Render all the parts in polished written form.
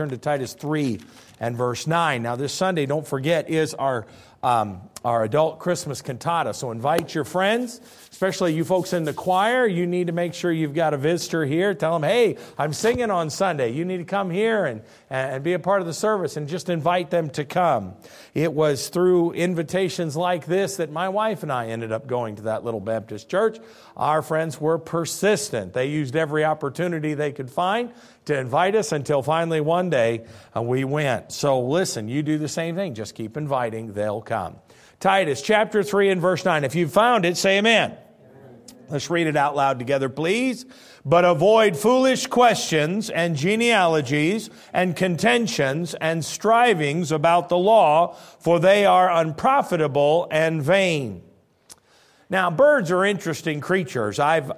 Turn to Titus 3 and verse 9. Now this Sunday, don't forget, is our adult Christmas cantata. So invite your friends, especially you folks in the choir. You need to make sure you've got a visitor here. Tell them, hey, I'm singing on Sunday. You need to come here and be a part of the service, and just invite them to come. It was through invitations like this that my wife and I ended up going to that little Baptist church. Our friends were persistent. They used every opportunity they could find to invite us until finally one day we went. So listen, you do the same thing. Just keep inviting. They'll come. Titus chapter 3 and verse 9. If you've found it, say amen. Let's read it out loud together, please. But avoid foolish questions and genealogies and contentions and strivings about the law, for they are unprofitable and vain. Now, birds are interesting creatures. I've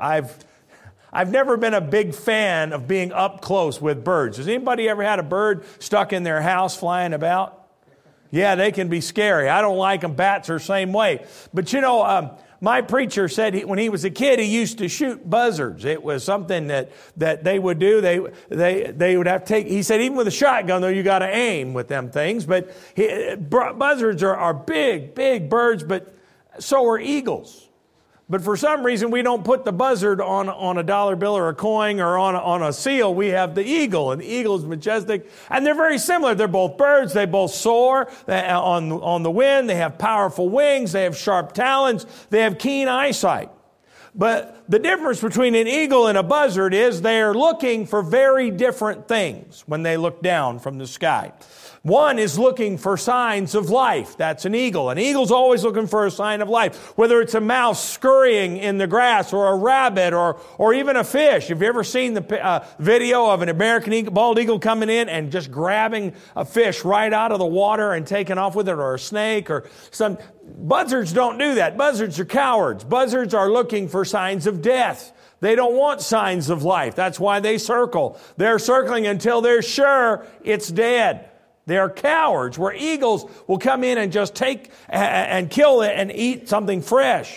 never been a big fan of being up close with birds. Has anybody ever had a bird stuck in their house flying about? Yeah, they can be scary. I don't like them. Bats are the same way. But you know, my preacher said when he was a kid, he used to shoot buzzards. It was something that they would do. They would have to take, he said, even with a shotgun, though, you got to aim with them things. But buzzards are big, big birds, but so are eagles. But for some reason, we don't put the buzzard on a dollar bill or a coin or on a seal. We have the eagle, and the eagle is majestic. And they're very similar. They're both birds. They both soar on the wind. They have powerful wings. They have sharp talons. They have keen eyesight. But the difference between an eagle and a buzzard is they are looking for very different things when they look down from the sky. One is looking for signs of life. That's an eagle. An eagle's always looking for a sign of life, whether it's a mouse scurrying in the grass or a rabbit or even a fish. Have you ever seen the video of an American eagle, bald eagle coming in and just grabbing a fish right out of the water and taking off with it, or a snake or some? Buzzards don't do that. Buzzards are cowards. Buzzards are looking for signs of death. They don't want signs of life. That's why they circle. They're circling until they're sure it's dead. They're cowards, where eagles will come in and just take and kill it and eat something fresh.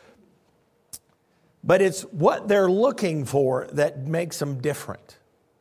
But it's what they're looking for that makes them different.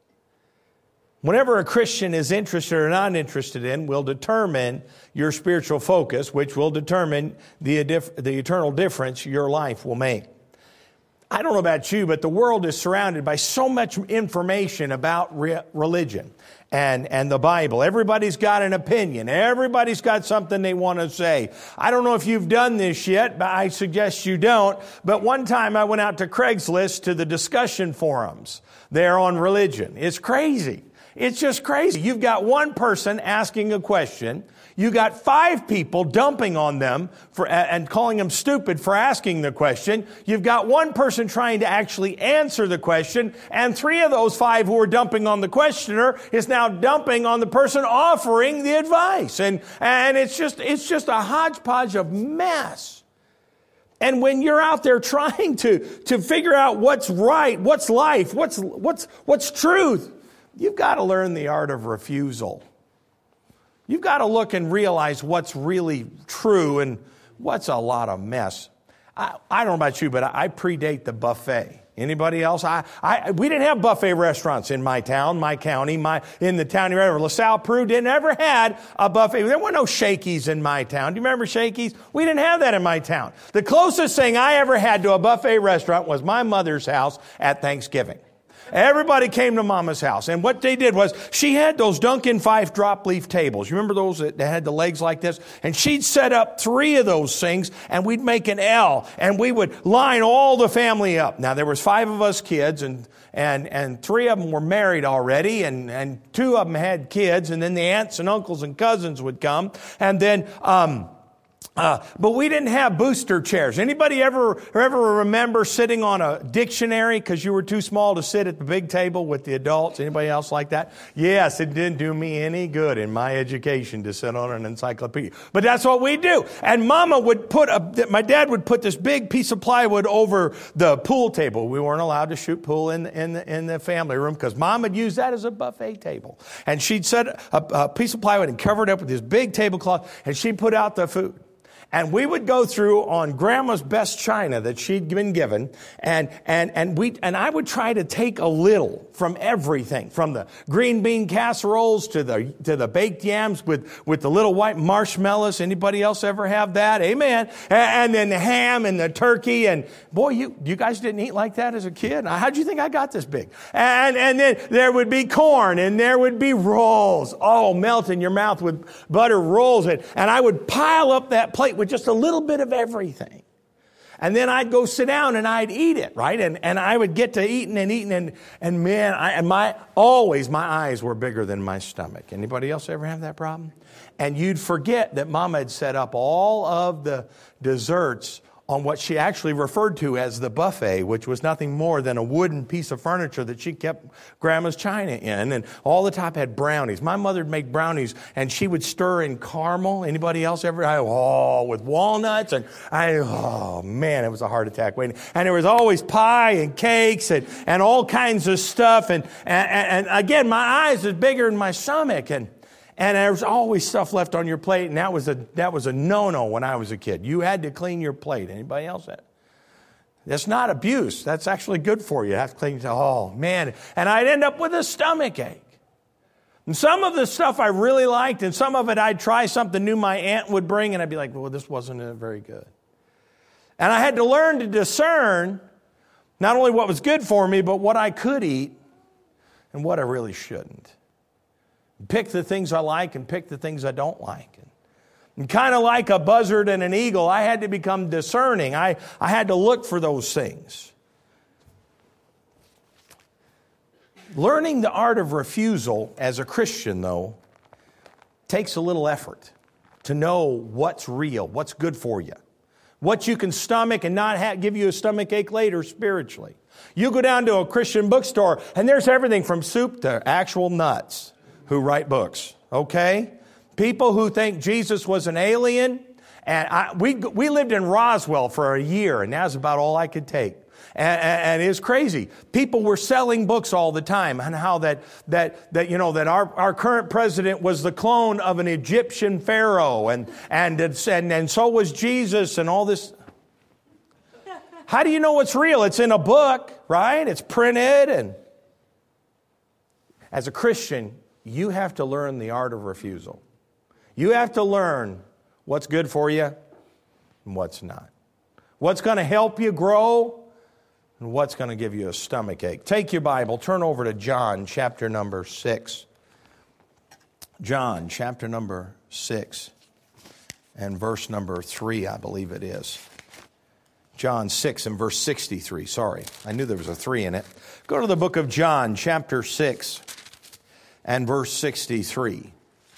Whenever a Christian is interested or not interested in will determine your spiritual focus, which will determine the eternal difference your life will make. I don't know about you, but the world is surrounded by so much information about religion and the Bible. Everybody's got an opinion. Everybody's got something they want to say. I don't know if you've done this yet, but I suggest you don't. But one time I went out to Craigslist to the discussion forums there on religion. It's crazy. It's just crazy. You've got one person asking a question. You got 5 people dumping on them and calling them stupid for asking the question. You've got one person trying to actually answer the question, and 3 of those 5 who are dumping on the questioner is now dumping on the person offering the advice. And it's just a hodgepodge of mess. And when you're out there trying to figure out what's right, what's life, what's truth, you've got to learn the art of refusal. You've got to look and realize what's really true and what's a lot of mess. I don't know about you, but I predate the buffet. Anybody else? We didn't have buffet restaurants in my town, my county, in the town wherever. LaSalle, Peru never had a buffet. There were no Shakey's in my town. Do you remember Shakey's? We didn't have that in my town. The closest thing I ever had to a buffet restaurant was my mother's house at Thanksgiving. Everybody came to Mama's house. And what they did was she had those Duncan Fife drop leaf tables. You remember those that had the legs like this? And she'd set up 3 of those things, and we'd make an L, and we would line all the family up. Now, there was 5 of us kids, and 3 of them were married already, and 2 of them had kids, and then the aunts and uncles and cousins would come. And then, but we didn't have booster chairs. Anybody ever remember sitting on a dictionary because you were too small to sit at the big table with the adults? Anybody else like that? Yes, it didn't do me any good in my education to sit on an encyclopedia. But that's what we do. And my dad would put this big piece of plywood over the pool table. We weren't allowed to shoot pool in the family room because Mom would use that as a buffet table. And she'd set a piece of plywood and cover it up with this big tablecloth, and she'd put out the food. And we would go through on Grandma's best china that she'd been given, and I would try to take a little from everything, from the green bean casseroles to the baked yams with the little white marshmallows. Anybody else ever have that? Amen. And then the ham and the turkey, and boy, you guys didn't eat like that as a kid. How'd you think I got this big? And then there would be corn, and there would be rolls. Oh, melt in your mouth with butter rolls, and I would pile up that plate with just a little bit of everything. And then I'd go sit down and I'd eat it, right? And I would get to eating, and man, my eyes were bigger than my stomach. Anybody else ever have that problem? And you'd forget that Mama had set up all of the desserts on what she actually referred to as the buffet, which was nothing more than a wooden piece of furniture that she kept Grandma's china in. And all the top had brownies. My mother would make brownies, and she would stir in caramel. Anybody else ever? With walnuts. Oh, man, it was a heart attack waiting. And there was always pie and cakes and all kinds of stuff. And again, my eyes was bigger than my stomach. And there was always stuff left on your plate, and that was a no-no when I was a kid. You had to clean your plate. Anybody else? That's not abuse. That's actually good for you. You have to clean it. Oh, man. And I'd end up with a stomach ache. And some of the stuff I really liked, and some of it I'd try something new my aunt would bring, and I'd be like, well, this wasn't very good. And I had to learn to discern not only what was good for me, but what I could eat and what I really shouldn't. Pick the things I like and pick the things I don't like. And kind of like a buzzard and an eagle, I had to become discerning. I had to look for those things. Learning the art of refusal as a Christian, though, takes a little effort to know what's real, what's good for you, what you can stomach and not give you a stomach ache later spiritually. You go down to a Christian bookstore, and there's everything from soup to actual nuts who write books, okay? People who think Jesus was an alien. And we lived in Roswell for a year, and that's about all I could take. And it's crazy. People were selling books all the time on how that our current president was the clone of an Egyptian pharaoh, and so was Jesus, and all this. How do you know what's real? It's in a book, right? It's printed. And as a Christian, you have to learn the art of refusal. You have to learn what's good for you and what's not. What's going to help you grow and what's going to give you a stomach ache. Take your Bible, turn over to John chapter number 6. John chapter number 6 and verse number 3, I believe it is. John 6 and verse 63. Sorry, I knew there was a 3 in it. Go to the book of John chapter 6. And verse 63.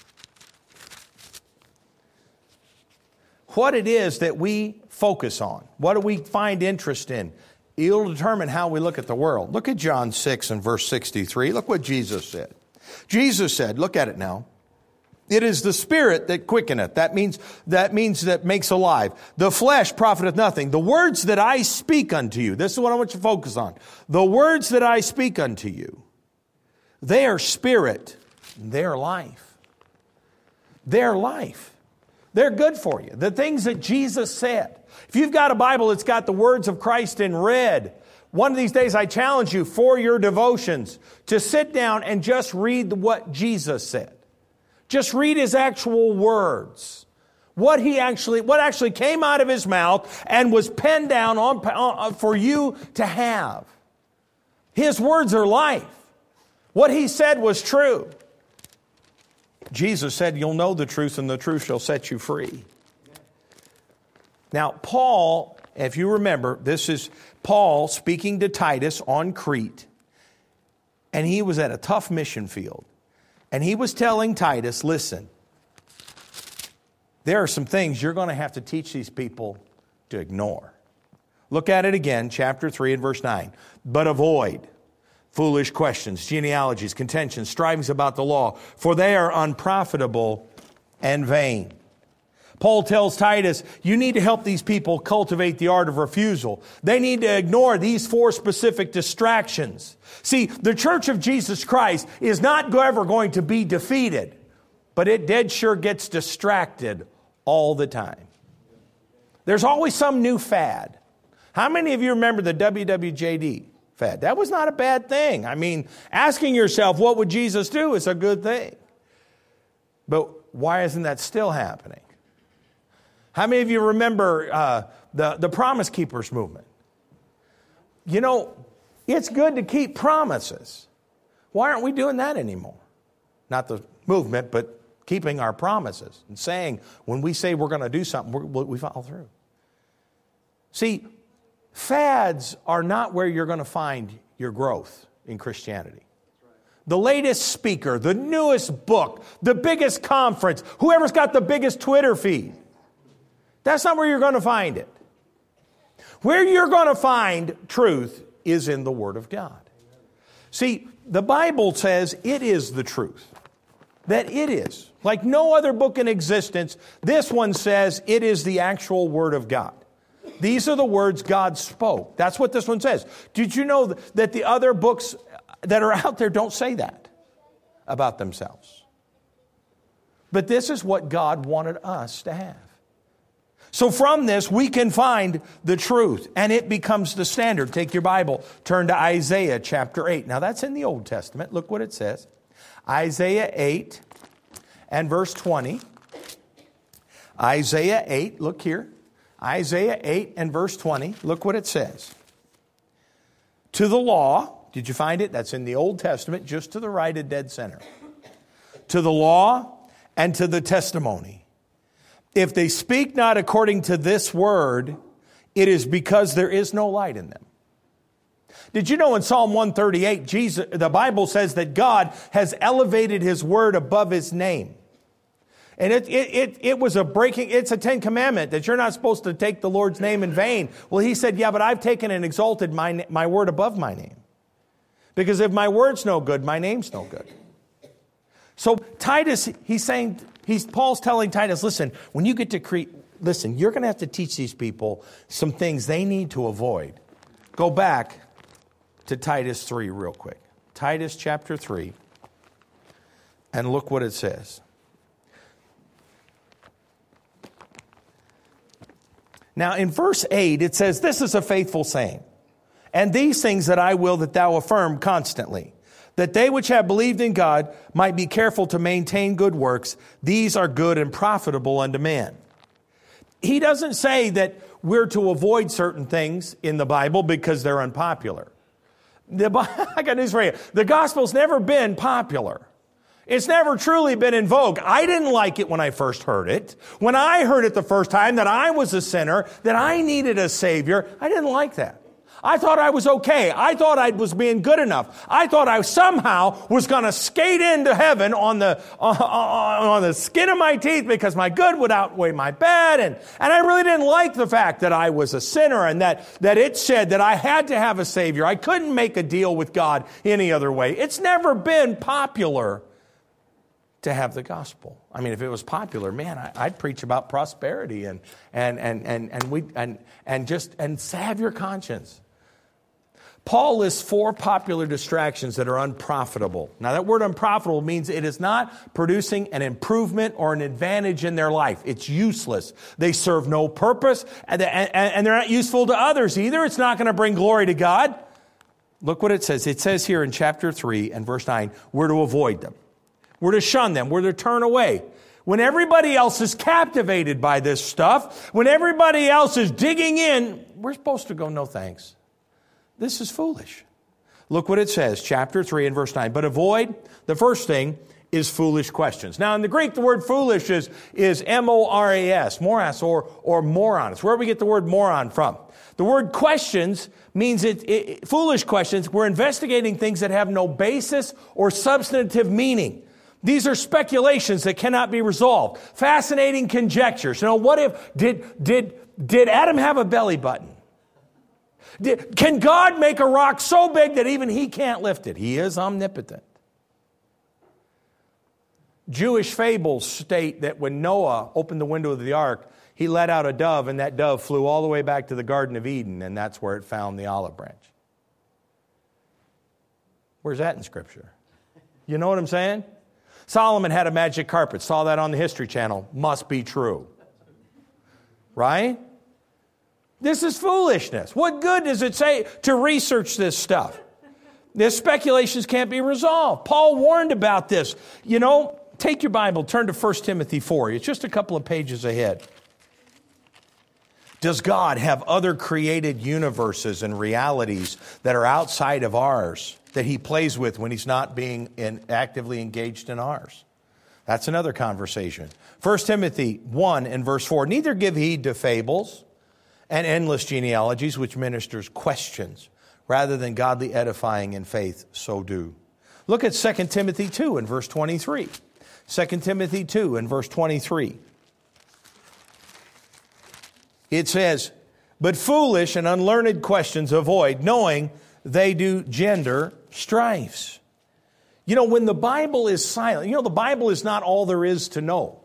What it is that we focus on, what do we find interest in, it'll determine how we look at the world. Look at John 6 and verse 63. Look what Jesus said. Jesus said, look at it now. It is the Spirit that quickeneth. That means that makes alive. The flesh profiteth nothing. The words that I speak unto you, this is what I want you to focus on. The words that I speak unto you, they are spirit, they are life. They're life. They're good for you. The things that Jesus said. If you've got a Bible that's got the words of Christ in red, one of these days I challenge you for your devotions to sit down and just read what Jesus said. Just read His actual words. What actually came out of His mouth and was penned down for you to have. His words are life. What He said was true. Jesus said, you'll know the truth and the truth shall set you free. Now, Paul, if you remember, this is Paul speaking to Titus on Crete. And he was at a tough mission field. And he was telling Titus, listen, there are some things you're going to have to teach these people to ignore. Look at it again, chapter 3 and verse 9. But avoid foolish questions, genealogies, contentions, strivings about the law, for they are unprofitable and vain. Paul tells Titus, you need to help these people cultivate the art of refusal. They need to ignore these 4 specific distractions. See, the Church of Jesus Christ is not ever going to be defeated, but it dead sure gets distracted all the time. There's always some new fad. How many of you remember the WWJD fad? That was not a bad thing. I mean, asking yourself, what would Jesus do, is a good thing. But why isn't that still happening? How many of you remember the Promise Keepers movement? You know, it's good to keep promises. Why aren't we doing that anymore? Not the movement, but keeping our promises and saying when we say we're going to do something, we follow through. See, fads are not where you're going to find your growth in Christianity. The latest speaker, the newest book, the biggest conference, whoever's got the biggest Twitter feed. That's not where you're going to find it. Where you're going to find truth is in the Word of God. See, the Bible says it is the truth. That it is. Like no other book in existence, this one says it is the actual Word of God. These are the words God spoke. That's what this one says. Did you know that the other books that are out there don't say that about themselves? But this is what God wanted us to have. So from this, we can find the truth, and it becomes the standard. Take your Bible, turn to Isaiah chapter 8. Now that's in the Old Testament. Look what it says. Isaiah 8 and verse 20. Isaiah 8, look here. Isaiah 8 and verse 20. Look what it says. To the law, did you find it? That's in the Old Testament, just to the right of dead center. To the law and to the testimony. If they speak not according to this word, it is because there is no light in them. Did you know in Psalm 138, the Bible says that God has elevated His word above His name. And it was it's a 10 commandment that you're not supposed to take the Lord's name in vain. Well, He said, yeah, but I've taken and exalted my word above my name. Because if my word's no good, my name's no good. So Titus, Paul's telling Titus, listen, when you get to Crete, listen, you're going to have to teach these people some things they need to avoid. Go back to Titus 3 real quick. Titus chapter 3. And look what it says. Now in verse 8 it says, this is a faithful saying. And these things that I will that thou affirm constantly. That they which have believed in God might be careful to maintain good works. These are good and profitable unto man. He doesn't say that we're to avoid certain things in the Bible because they're unpopular. I got news for you. The gospel's never been popular. It's never truly been in vogue. I didn't like it when I first heard it. When I heard it the first time that I was a sinner, that I needed a Savior, I didn't like that. I thought I was okay. I thought I was being good enough. I thought I somehow was going to skate into heaven on the skin of my teeth because my good would outweigh my bad. And I really didn't like the fact that I was a sinner and that it said that I had to have a Savior. I couldn't make a deal with God any other way. It's never been popular to have the gospel. I mean, if it was popular, man, I'd preach about prosperity and salve your conscience. Paul lists 4 popular distractions that are unprofitable. Now, that word unprofitable means it is not producing an improvement or an advantage in their life. It's useless. They serve no purpose, and they're not useful to others either. It's not going to bring glory to God. Look what it says. It says here in chapter 3 and verse 9, we're to avoid them. We're to shun them. We're to turn away. When everybody else is captivated by this stuff, when everybody else is digging in, we're supposed to go, no thanks. This is foolish. Look what it says, chapter 3 and verse 9. But avoid, the first thing is foolish questions. Now in the Greek, the word foolish is M-O-R-A-S, moras or moron. It's where we get the word moron from. The word questions means foolish questions. We're investigating things that have no basis or substantive meaning. These are speculations that cannot be resolved. Fascinating conjectures. You know, what if, did Adam have a belly button? Can God make a rock so big that even He can't lift it? He is omnipotent. Jewish fables state that when Noah opened the window of the ark, he let out a dove, and that dove flew all the way back to the Garden of Eden, and that's where it found the olive branch. Where's that in Scripture? You know what I'm saying? Solomon had a magic carpet. Saw that on the History Channel. Must be true. Right? This is foolishness. What good does it say to research this stuff? The speculations can't be resolved. Paul warned about this. You know, take your Bible, turn to 1 Timothy 4. It's just a couple of pages ahead. Does God have other created universes and realities that are outside of ours that he plays with when he's not being actively engaged in ours? That's another conversation. 1 Timothy 1 and verse 4. Neither give heed to fables and endless genealogies, which ministers questions, rather than godly edifying in faith, so do. Look at 2 Timothy 2 and verse 23. 2 Timothy 2 and verse 23. It says, but foolish and unlearned questions avoid, knowing they do gender strifes. You know, when the Bible is silent, you know, the Bible is not all there is to know.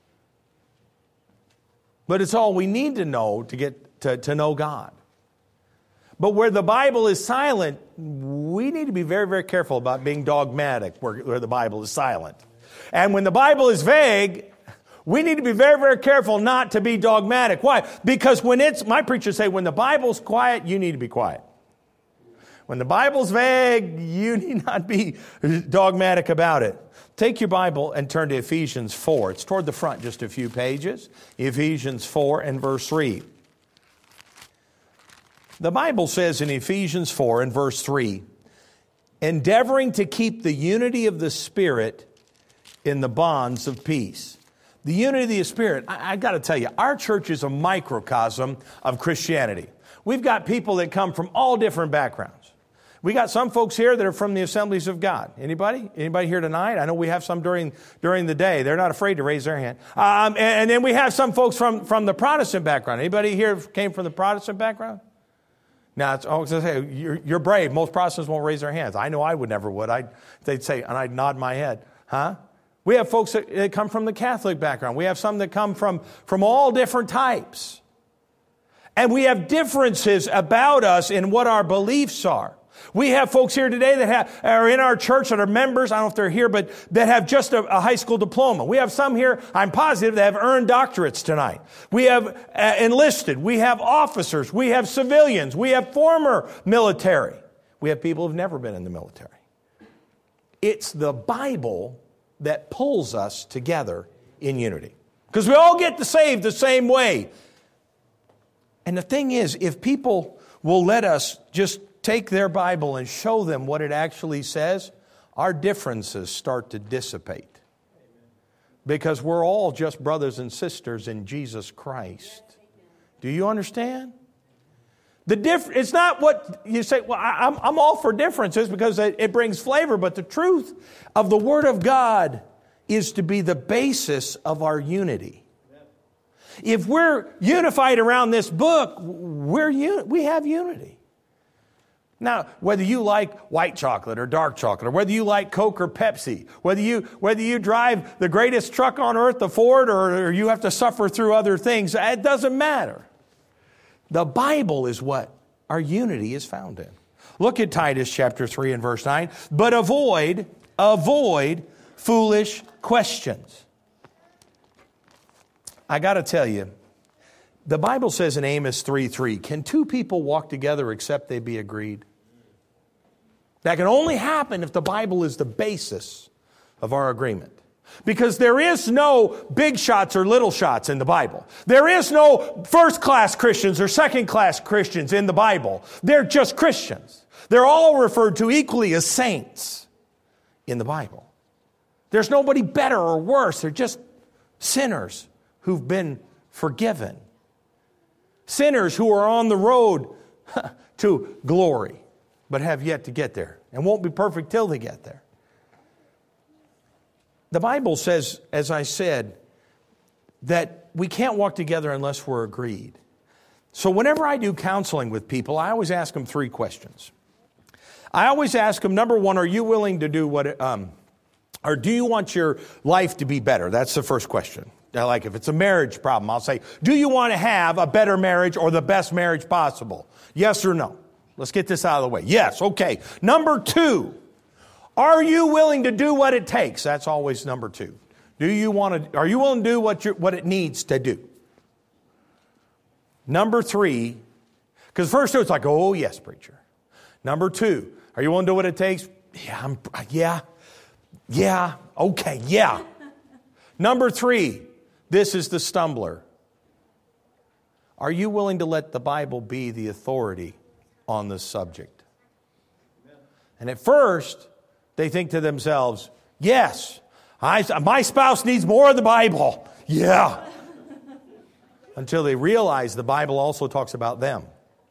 But it's all we need to know to get to know God. But where the Bible is silent, we need to be very, very careful about being dogmatic where the Bible is silent. And when the Bible is vague, we need to be very, very careful not to be dogmatic. Why? Because my preachers say, when the Bible's quiet, you need to be quiet. When the Bible's vague, you need not be dogmatic about it. Take your Bible and turn to Ephesians 4. It's toward the front, just a few pages. Ephesians 4 and verse 3. The Bible says in Ephesians 4 and verse 3, endeavoring to keep the unity of the Spirit in the bonds of peace. The unity of the Spirit. I got to tell you, our church is a microcosm of Christianity. We've got people that come from all different backgrounds. We got some folks here that are from the Assemblies of God. Anybody? Anybody here tonight? I know we have some during the day. They're not afraid to raise their hand. And then we have some folks from the Protestant background. Anybody here came from the Protestant background? Now, you're brave. Most Protestants won't raise their hands. I know I never would. They'd say, and I'd nod my head. Huh? We have folks that come from the Catholic background. We have some that come from all different types. And we have differences about us in what our beliefs are. We have folks here today that are in our church that are members. I don't know if they're here, but that have just a high school diploma. We have some here, I'm positive, that have earned doctorates tonight. We have enlisted. We have officers. We have civilians. We have former military. We have people who've never been in the military. It's the Bible that pulls us together in unity. Because we all get saved the same way. And the thing is, if people will let us just take their Bible and show them what it actually says, our differences start to dissipate. Because we're all just brothers and sisters in Jesus Christ. Do you understand? It's not what you say, well, I'm all for differences because it brings flavor, but the truth of the Word of God is to be the basis of our unity. If we're unified around this book, we have unity. Now, whether you like white chocolate or dark chocolate, or whether you like Coke or Pepsi, whether you drive the greatest truck on earth, the Ford, or you have to suffer through other things, it doesn't matter. The Bible is what our unity is found in. Look at Titus chapter 3 and verse 9. But avoid foolish questions. I got to tell you, the Bible says in Amos 3:3, can two people walk together except they be agreed? That can only happen if the Bible is the basis of our agreement. Because there is no big shots or little shots in the Bible. There is no first-class Christians or second-class Christians in the Bible. They're just Christians. They're all referred to equally as saints in the Bible. There's nobody better or worse. They're just sinners who've been forgiven. Sinners who are on the road to glory, but have yet to get there and won't be perfect till they get there. The Bible says, as I said, that we can't walk together unless we're agreed. So whenever I do counseling with people, I always ask them 3 questions. I always ask them, number 1, are you willing to do or do you want your life to be better? That's the first question. Like if it's a marriage problem, I'll say, do you want to have a better marriage or the best marriage possible? Yes or no? Let's get this out of the way. Yes, okay. Number 2, are you willing to do what it takes? That's always number 2. Are you willing to do what it needs to do? Number 3, Because first two, it's like, oh, yes, preacher. Number two, are you willing to do what it takes? Yeah, okay, yeah. Number three, this is the stumbler. Are you willing to let the Bible be the authority on this subject? And at first, they think to themselves, yes, my spouse needs more of the Bible. Yeah. Until they realize the Bible also talks about them.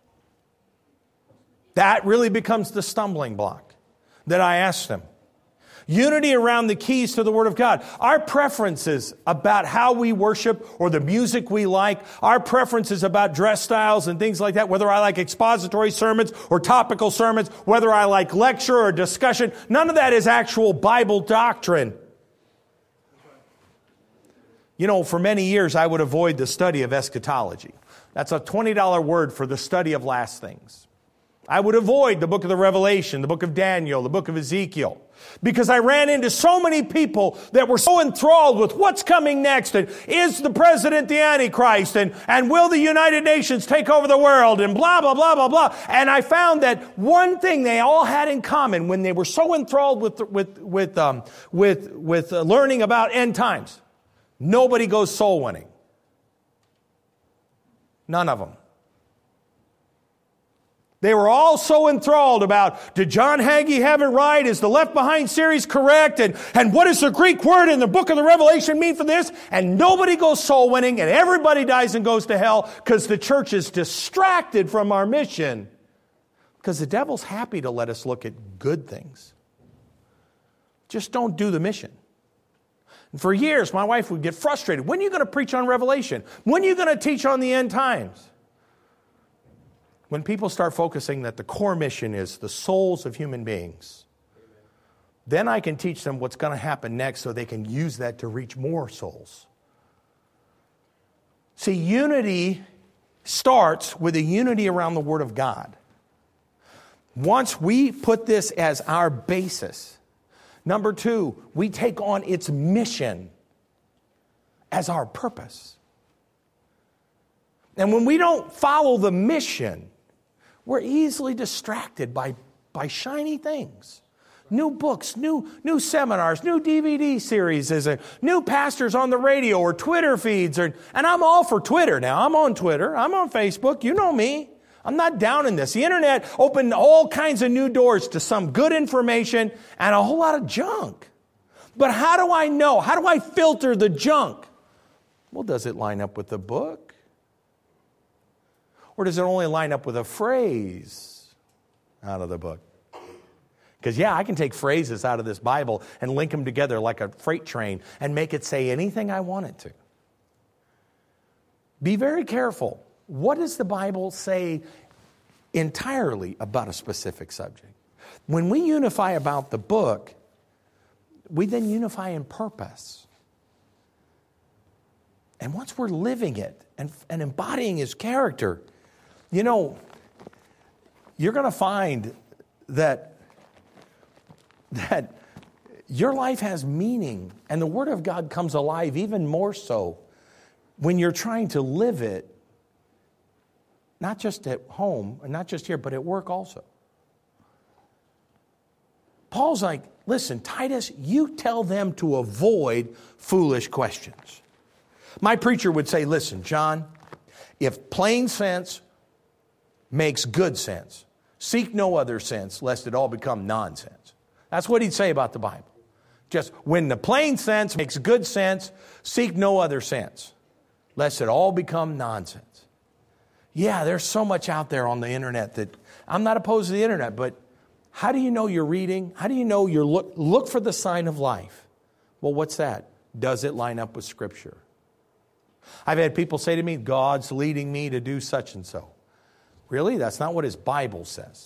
That really becomes the stumbling block that I asked them. Unity around the keys to the Word of God. Our preferences about how we worship or the music we like, our preferences about dress styles and things like that, whether I like expository sermons or topical sermons, whether I like lecture or discussion, none of that is actual Bible doctrine. You know, for many years I would avoid the study of eschatology. That's a $20 word for the study of last things. I would avoid the book of the Revelation, the book of Daniel, the book of Ezekiel, because I ran into so many people that were so enthralled with what's coming next, and is the president the Antichrist, and will the United Nations take over the world, and blah, blah, blah, blah, blah. And I found that one thing they all had in common when they were so enthralled with learning about end times, nobody goes soul winning. None of them. They were all so enthralled about, did John Hagee have it right? Is the Left Behind series correct? And what does the Greek word in the book of the Revelation mean for this? And nobody goes soul winning, and everybody dies and goes to hell because the church is distracted from our mission. Because the devil's happy to let us look at good things. Just don't do the mission. And for years, my wife would get frustrated. When are you going to preach on Revelation? When are you going to teach on the end times? When people start focusing that the core mission is the souls of human beings, then I can teach them what's going to happen next so they can use that to reach more souls. See, unity starts with a unity around the Word of God. Once we put this as our basis, number two, we take on its mission as our purpose. And when we don't follow the mission, we're easily distracted by shiny things. New books, new seminars, new DVD series, new pastors on the radio or Twitter feeds. And I'm all for Twitter now. I'm on Twitter. I'm on Facebook. You know me. I'm not down in this. The internet opened all kinds of new doors to some good information and a whole lot of junk. But how do I know? How do I filter the junk? Well, does it line up with the book? Or does it only line up with a phrase out of the book? Because, I can take phrases out of this Bible and link them together like a freight train and make it say anything I want it to. Be very careful. What does the Bible say entirely about a specific subject? When we unify about the book, we then unify in purpose. And once we're living it and embodying His character, you're going to find that your life has meaning, and the Word of God comes alive even more so when you're trying to live it, not just at home, and not just here, but at work also. Paul's like, listen, Titus, you tell them to avoid foolish questions. My preacher would say, listen, John, if plain sense makes good sense, seek no other sense, lest it all become nonsense. That's what he'd say about the Bible. Just when the plain sense makes good sense, seek no other sense, lest it all become nonsense. Yeah, there's so much out there on the internet that I'm not opposed to the internet, but how do you know you're reading? How do you know you're look for the sign of life? Well, what's that? Does it line up with Scripture? I've had people say to me, God's leading me to do such and so. Really? That's not what His Bible says.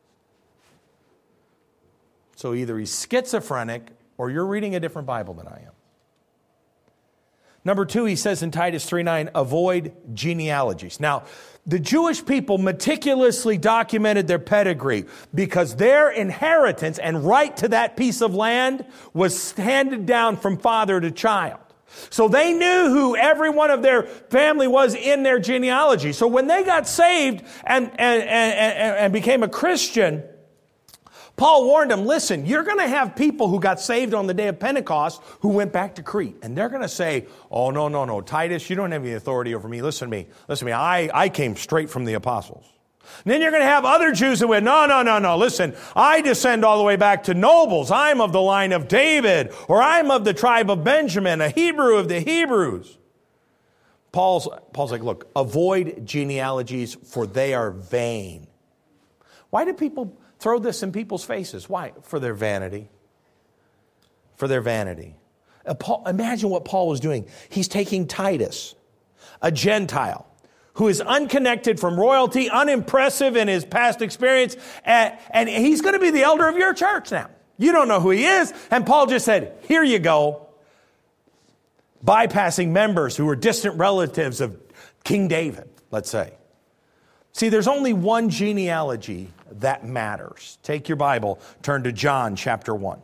So either he's schizophrenic or you're reading a different Bible than I am. Number two, he says in Titus 3:9, avoid genealogies. Now, the Jewish people meticulously documented their pedigree because their inheritance and right to that piece of land was handed down from father to child. So they knew who every one of their family was in their genealogy. So when they got saved and became a Christian, Paul warned them, listen, you're going to have people who got saved on the day of Pentecost who went back to Crete. And they're going to say, oh, no, Titus, you don't have any authority over me. Listen to me. I came straight from the apostles. And then you're going to have other Jews who went, no. Listen, I descend all the way back to nobles. I'm of the line of David, or I'm of the tribe of Benjamin, a Hebrew of the Hebrews. Paul's like, look, avoid genealogies, for they are vain. Why do people throw this in people's faces? Why? For their vanity. For their vanity. Imagine what Paul was doing. He's taking Titus, a Gentile, who is unconnected from royalty, unimpressive in his past experience, and he's going to be the elder of your church now. You don't know who he is. And Paul just said, here you go. Bypassing members who were distant relatives of King David, let's say. See, there's only one genealogy that matters. Take your Bible, turn to John chapter 1.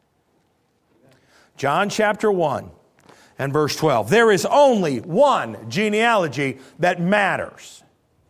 John chapter 1. And verse 12. There is only one genealogy that matters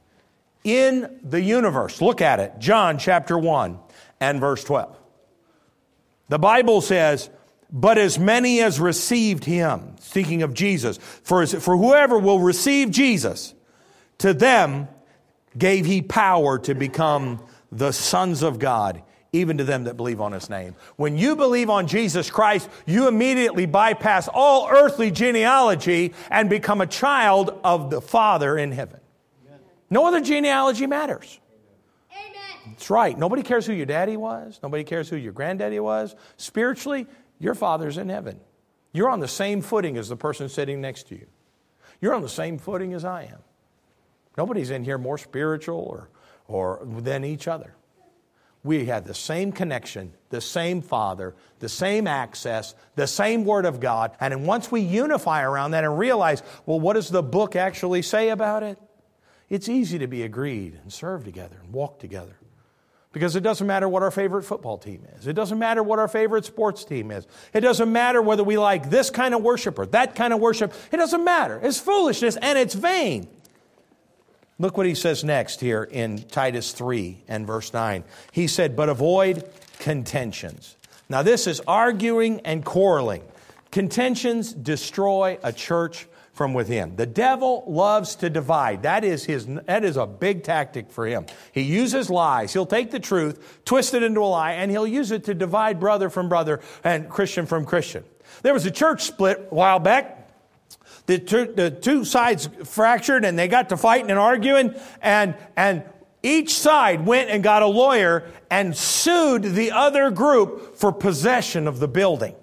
in the universe. Look at it. John chapter 1 and verse 12. The Bible says, but as many as received him, speaking of Jesus, for whoever will receive Jesus, to them gave he power to become the sons of God, even to them that believe on his name. When you believe on Jesus Christ, you immediately bypass all earthly genealogy and become a child of the Father in heaven. Amen. No other genealogy matters. Amen. That's right. Nobody cares who your daddy was. Nobody cares who your granddaddy was. Spiritually, your Father's in heaven. You're on the same footing as the person sitting next to you. You're on the same footing as I am. Nobody's in here more spiritual or than each other. We had the same connection, the same Father, the same access, the same Word of God. And then once we unify around that and realize, well, what does the book actually say about it? It's easy to be agreed and serve together and walk together. Because it doesn't matter what our favorite football team is. It doesn't matter what our favorite sports team is. It doesn't matter whether we like this kind of worship or that kind of worship. It doesn't matter. It's foolishness and it's vain. Look what he says next here in Titus 3 and verse 9. He said, but avoid contentions. Now this is arguing and quarreling. Contentions destroy a church from within. The devil loves to divide. That is a big tactic for him. He uses lies. He'll take the truth, twist it into a lie, and he'll use it to divide brother from brother and Christian from Christian. There was a church split a while back. The two sides fractured and they got to fighting and arguing, and each side went and got a lawyer and sued the other group for possession of the building.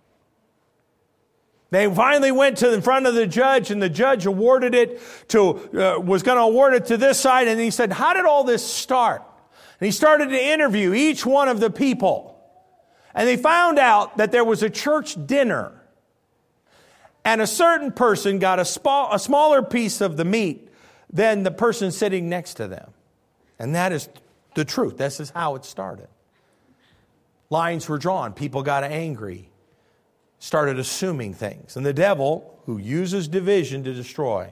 They finally went to in front of the judge, and the judge awarded it was going to award it to this side, and he said, how did all this start? And he started to interview each one of the people, and they found out that there was a church dinner. And a certain person got a smaller piece of the meat than the person sitting next to them. And that is the truth. This is how it started. Lines were drawn. People got angry. Started assuming things. And the devil, who uses division to destroyed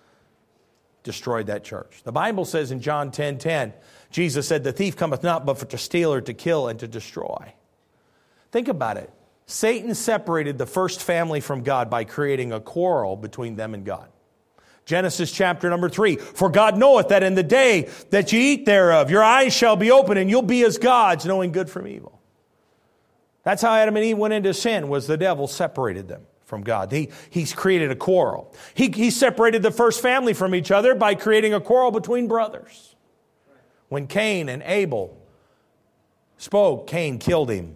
that church. The Bible says in John 10:10, Jesus said, the thief cometh not but for to steal or to kill and to destroy. Think about it. Satan separated the first family from God by creating a quarrel between them and God. Genesis chapter number 3. For God knoweth that in the day that ye eat thereof, your eyes shall be open, and you'll be as gods, knowing good from evil. That's how Adam and Eve went into sin, was the devil separated them from God. He's created a quarrel. He separated the first family from each other by creating a quarrel between brothers. When Cain and Abel spoke, Cain killed him.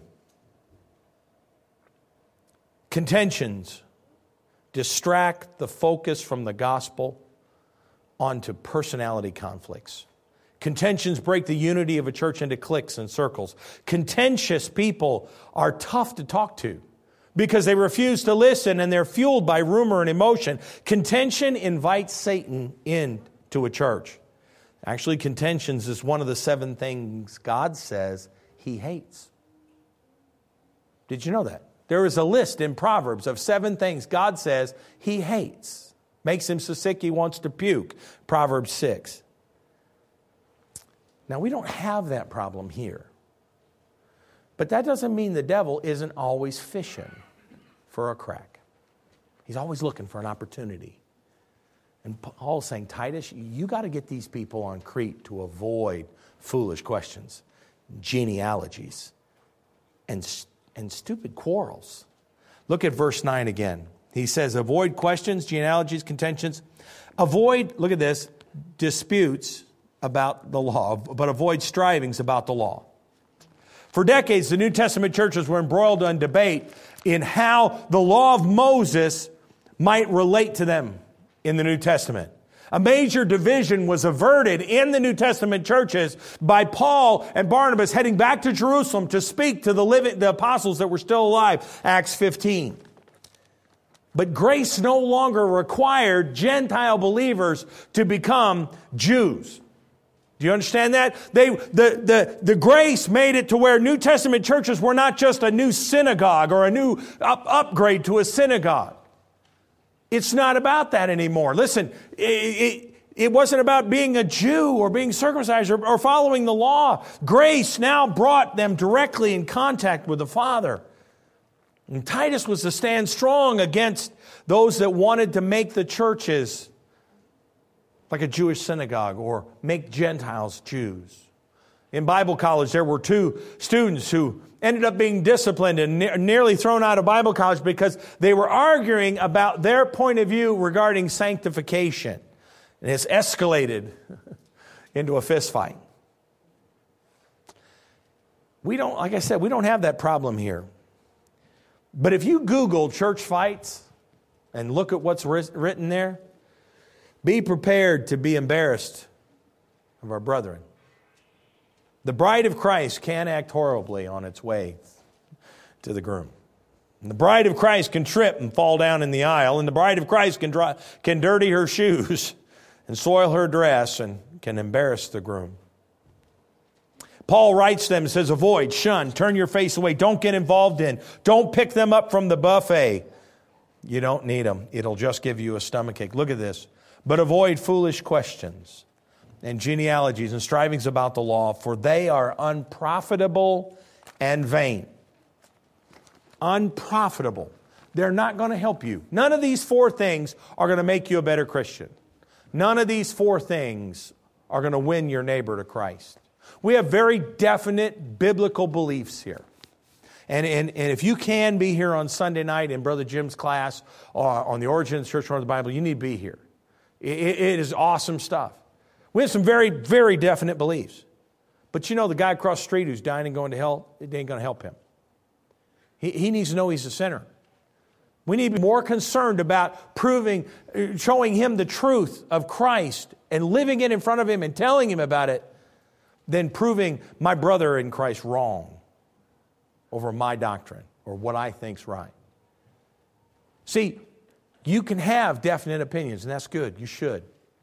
Contentions distract the focus from the gospel onto personality conflicts. Contentions break the unity of a church into cliques and circles. Contentious people are tough to talk to because they refuse to listen and they're fueled by rumor and emotion. Contention invites Satan into a church. Actually, contentions is one of the 7 things God says he hates. Did you know that? There is a list in Proverbs of 7 things God says He hates. Makes him so sick he wants to puke. Proverbs 6. Now, we don't have that problem here. But that doesn't mean the devil isn't always fishing for a crack. He's always looking for an opportunity. And Paul's saying, Titus, you got to get these people on Crete to avoid foolish questions, genealogies, and stupid quarrels. Look at verse 9 again. He says, avoid questions, genealogies, contentions. Avoid, look at this, disputes about the law, but avoid strivings about the law. For decades, the New Testament churches were embroiled in debate in how the law of Moses might relate to them in the New Testament. A major division was averted in the New Testament churches by Paul and Barnabas heading back to Jerusalem to speak to the apostles that were still alive, Acts 15. But grace no longer required Gentile believers to become Jews. Do you understand that? The grace made it to where New Testament churches were not just a new synagogue or a new upgrade to a synagogue. It's not about that anymore. Listen, it wasn't about being a Jew or being circumcised or following the law. Grace now brought them directly in contact with the Father. And Titus was to stand strong against those that wanted to make the churches like a Jewish synagogue or make Gentiles Jews. In Bible college, there were 2 students who ended up being disciplined and nearly thrown out of Bible college because they were arguing about their point of view regarding sanctification. And it's escalated into a fist fight. Like I said, we don't have that problem here. But if you Google church fights and look at what's written there, be prepared to be embarrassed of our brethren. The bride of Christ can act horribly on its way to the groom. And the bride of Christ can trip and fall down in the aisle, and the bride of Christ can dirty her shoes and soil her dress and can embarrass the groom. Paul writes them and says, avoid, shun, turn your face away. Don't get involved in. Don't pick them up from the buffet. You don't need them. It'll just give you a stomachache. Look at this. But avoid foolish questions and genealogies and strivings about the law, for they are unprofitable and vain. Unprofitable. They're not going to help you. None of these 4 things are going to make you a better Christian. None of these 4 things are going to win your neighbor to Christ. We have very definite biblical beliefs here. And if you can be here on Sunday night in Brother Jim's class or on the Origin of the Church of the Bible, you need to be here. It is awesome stuff. We have some very, very definite beliefs. But you know, the guy across the street who's dying and going to hell, it ain't going to help him. He needs to know he's a sinner. We need to be more concerned about showing him the truth of Christ and living it in front of him and telling him about it than proving my brother in Christ wrong over my doctrine or what I think's right. See, you can have definite opinions, and that's good. You should.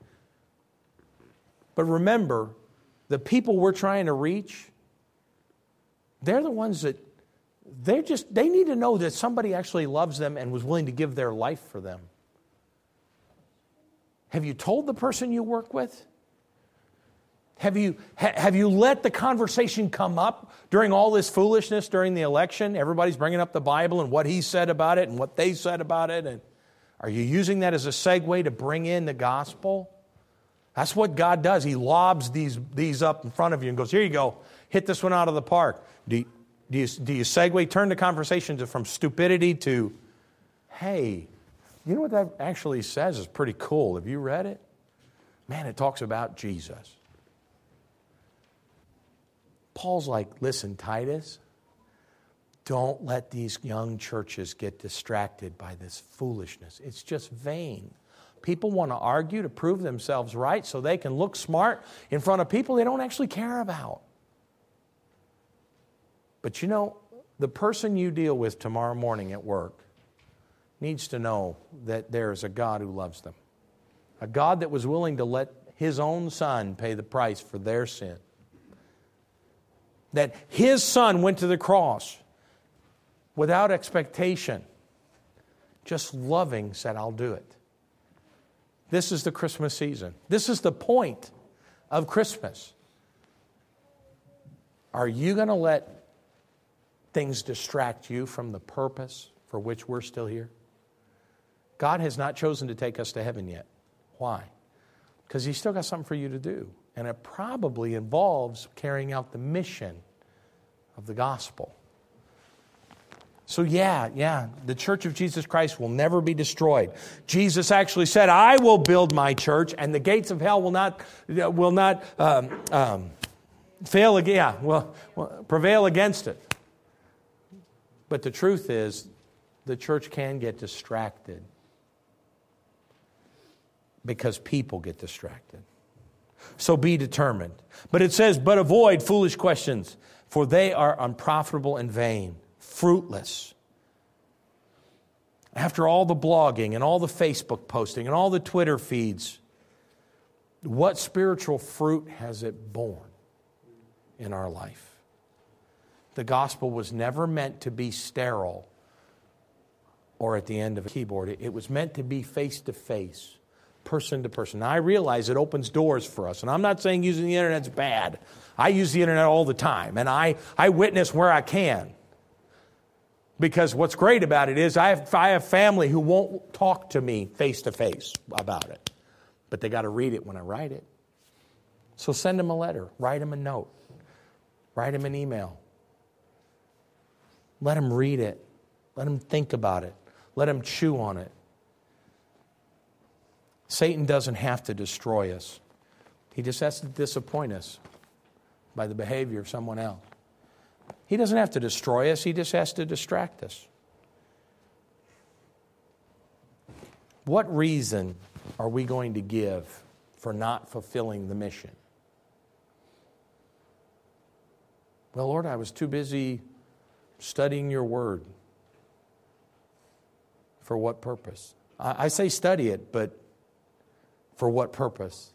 But remember, the people we're trying to reach, they're the ones that they need to know that somebody actually loves them and was willing to give their life for them. Have you told the person you work with? Have you let the conversation come up during all this foolishness during the election? Everybody's bringing up the Bible and what he said about it and what they said about it. And are you using that as a segue to bring in the gospel? That's what God does. He lobs these up in front of you and goes, here you go, hit this one out of the park. Do you segue, turn the conversation from stupidity to, hey, you know what that actually says is pretty cool. Have you read it? Man, it talks about Jesus. Paul's like, listen, Titus, don't let these young churches get distracted by this foolishness. It's just vain. People want to argue to prove themselves right so they can look smart in front of people they don't actually care about. But you know, the person you deal with tomorrow morning at work needs to know that there is a God who loves them. A God that was willing to let His own Son pay the price for their sin. That His Son went to the cross without expectation, just loving, said, I'll do it. This is the Christmas season. This is the point of Christmas. Are you going to let things distract you from the purpose for which we're still here? God has not chosen to take us to heaven yet. Why? Because He's still got something for you to do. And it probably involves carrying out the mission of the gospel. So yeah, the church of Jesus Christ will never be destroyed. Jesus actually said, I will build my church, and the gates of hell will not prevail against it. But the truth is, the church can get distracted because people get distracted. So be determined. But it says, but avoid foolish questions, for they are unprofitable and vain, fruitless. After all the blogging and all the Facebook posting and all the Twitter feeds, what spiritual fruit has it borne in our life? The gospel was never meant to be sterile or at the end of a keyboard. It was meant to be face-to-face, person to person. Now, I realize it opens doors for us, and I'm not saying using the internet's bad. I use the internet all the time, and I witness where I can. Because what's great about it is I have family who won't talk to me face-to-face about it. But they got to read it when I write it. So send them a letter. Write them a note. Write them an email. Let them read it. Let them think about it. Let them chew on it. Satan doesn't have to destroy us. He just has to disappoint us by the behavior of someone else. He doesn't have to destroy us. He just has to distract us. What reason are we going to give for not fulfilling the mission? Well, Lord, I was too busy studying your word. For what purpose? I say study it, but for what purpose?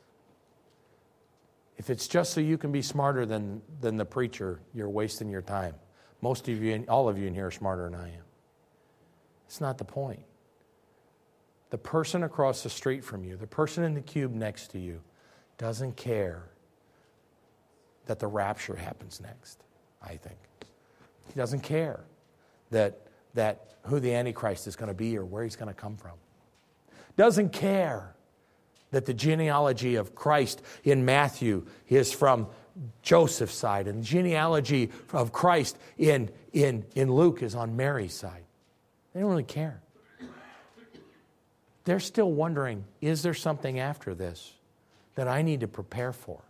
If it's just so you can be smarter than the preacher, you're wasting your time. Most of you, all of you in here are smarter than I am. It's not the point. The person across the street from you, the person in the cube next to you, doesn't care that the rapture happens next, I think. He doesn't care that who the Antichrist is going to be or where he's going to come from. Doesn't care that the genealogy of Christ in Matthew is from Joseph's side, and the genealogy of Christ in Luke is on Mary's side. They don't really care. They're still wondering, is there something after this that I need to prepare for?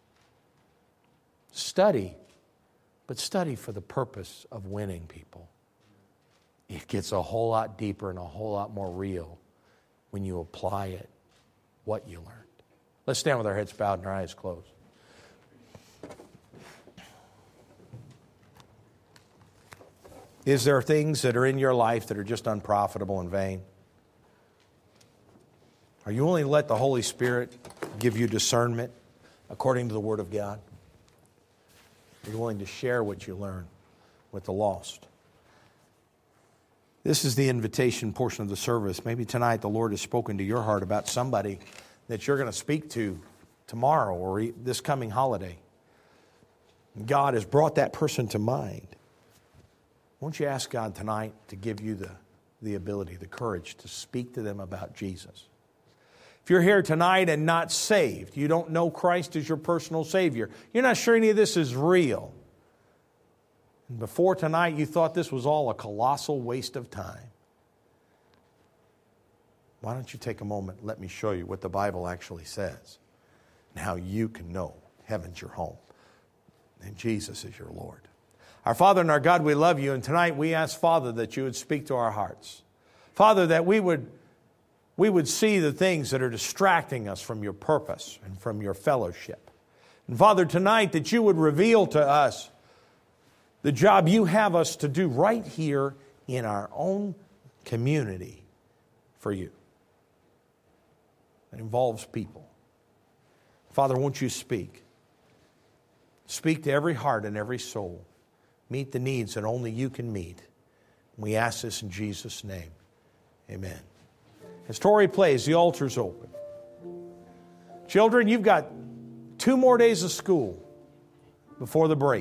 Study, but study for the purpose of winning people. It gets a whole lot deeper and a whole lot more real when you apply it, what you learned. Let's stand with our heads bowed and our eyes closed. Is there things that are in your life that are just unprofitable and vain? Are you willing to let the Holy Spirit give you discernment according to the Word of God? Are you willing to share what you learn with the lost? This is the invitation portion of the service. Maybe tonight the Lord has spoken to your heart about somebody that you're going to speak to tomorrow or this coming holiday. God has brought that person to mind. Won't you ask God tonight to give you the ability, the courage to speak to them about Jesus? If you're here tonight and not saved, you don't know Christ as your personal Savior, you're not sure any of this is real, and before tonight you thought this was all a colossal waste of time, why don't you take a moment and let me show you what the Bible actually says and how you can know heaven's your home and Jesus is your Lord. Our Father and our God, we love you, and tonight we ask, Father, that you would speak to our hearts. Father, that we would see the things that are distracting us from your purpose and from your fellowship. And Father, tonight that you would reveal to us the job you have us to do right here in our own community for you. It involves people. Father, won't you speak? Speak to every heart and every soul. Meet the needs that only you can meet. We ask this in Jesus' name. Amen. As Tori plays, the altar's open. Children, you've got 2 more days of school before the break.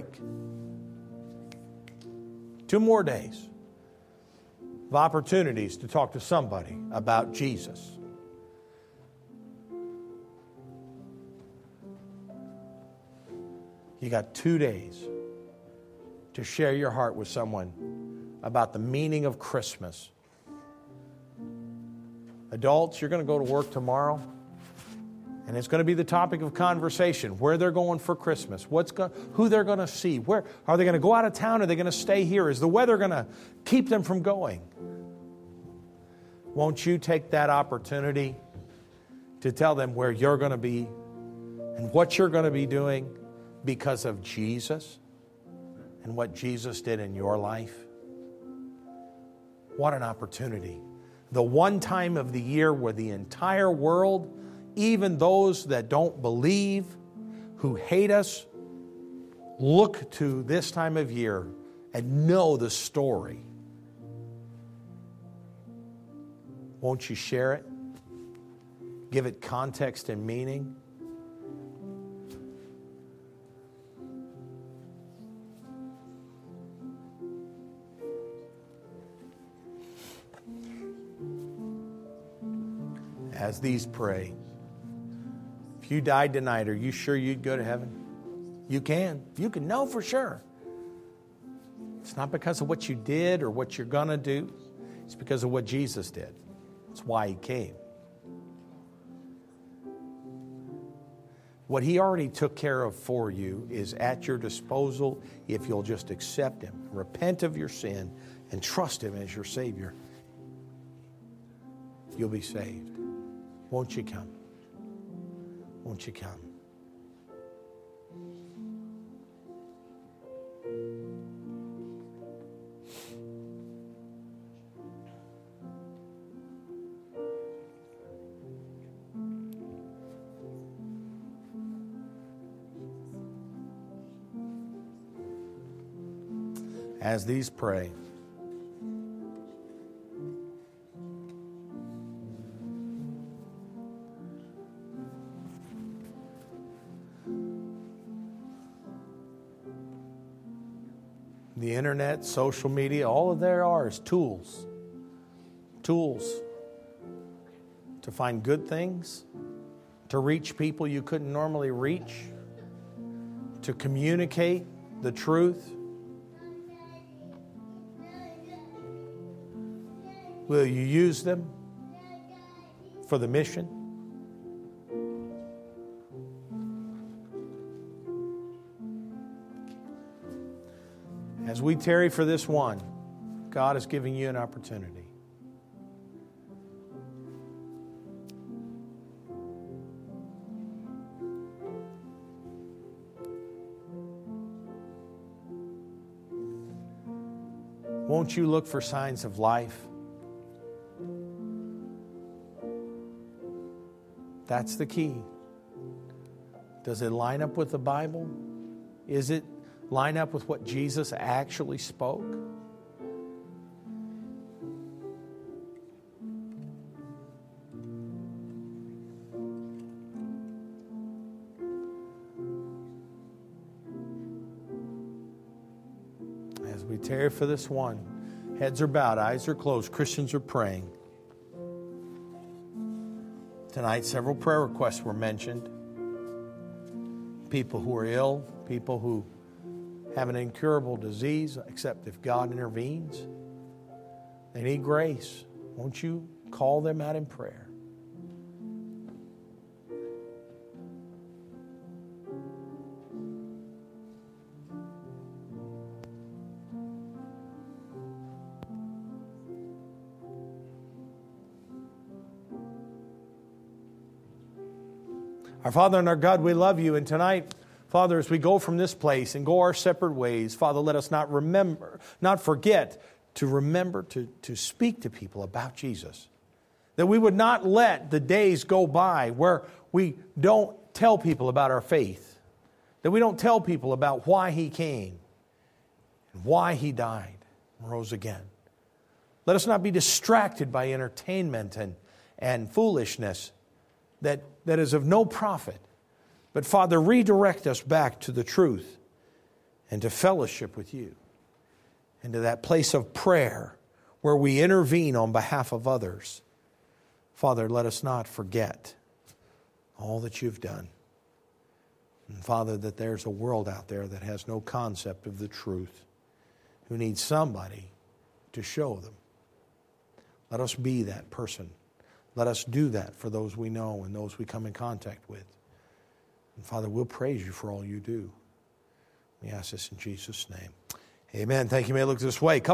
2 more days of opportunities to talk to somebody about Jesus. You got 2 days to share your heart with someone about the meaning of Christmas. Adults, you're going to go to work tomorrow, and it's going to be the topic of conversation, where they're going for Christmas, who they're going to see, where are they going to go out of town, are they going to stay here, is the weather going to keep them from going? Won't you take that opportunity to tell them where you're going to be and what you're going to be doing because of Jesus and what Jesus did in your life? What an opportunity. The one time of the year where the entire world, even those that don't believe, who hate us, look to this time of year and know the story. Won't you share it? Give it context and meaning? As these pray, if you died tonight, are you sure you'd go to heaven? You can. You can know for sure. It's not because of what you did or what you're going to do. It's because of what Jesus did. It's why He came. What He already took care of for you is at your disposal if you'll just accept Him, repent of your sin, and trust Him as your Savior. You'll be saved. Won't you come? Won't you come? As these pray, the internet, social media, all of there are is tools. Tools to find good things, to reach people you couldn't normally reach, to communicate the truth. Will you use them for the mission? As we tarry for this one, God is giving you an opportunity. Won't you look for signs of life? That's the key. Does it line up with the Bible? Is it line up with what Jesus actually spoke? As we tarry for this one, heads are bowed, eyes are closed, Christians are praying. Tonight, several prayer requests were mentioned. People who are ill, people who have an incurable disease, except if God intervenes. They need grace. Won't you call them out in prayer? Our Father and our God, we love you. And tonight, Father, as we go from this place and go our separate ways, Father, let us not forget to remember to speak to people about Jesus. That we would not let the days go by where we don't tell people about our faith. That we don't tell people about why He came and why He died and rose again. Let us not be distracted by entertainment and foolishness that is of no profit. But Father, redirect us back to the truth and to fellowship with you, and to that place of prayer where we intervene on behalf of others. Father, let us not forget all that you've done. And Father, that there's a world out there that has no concept of the truth, who needs somebody to show them. Let us be that person. Let us do that for those we know and those we come in contact with. And Father, we'll praise you for all you do. We ask this in Jesus' name. Amen. Thank you. You may look this way.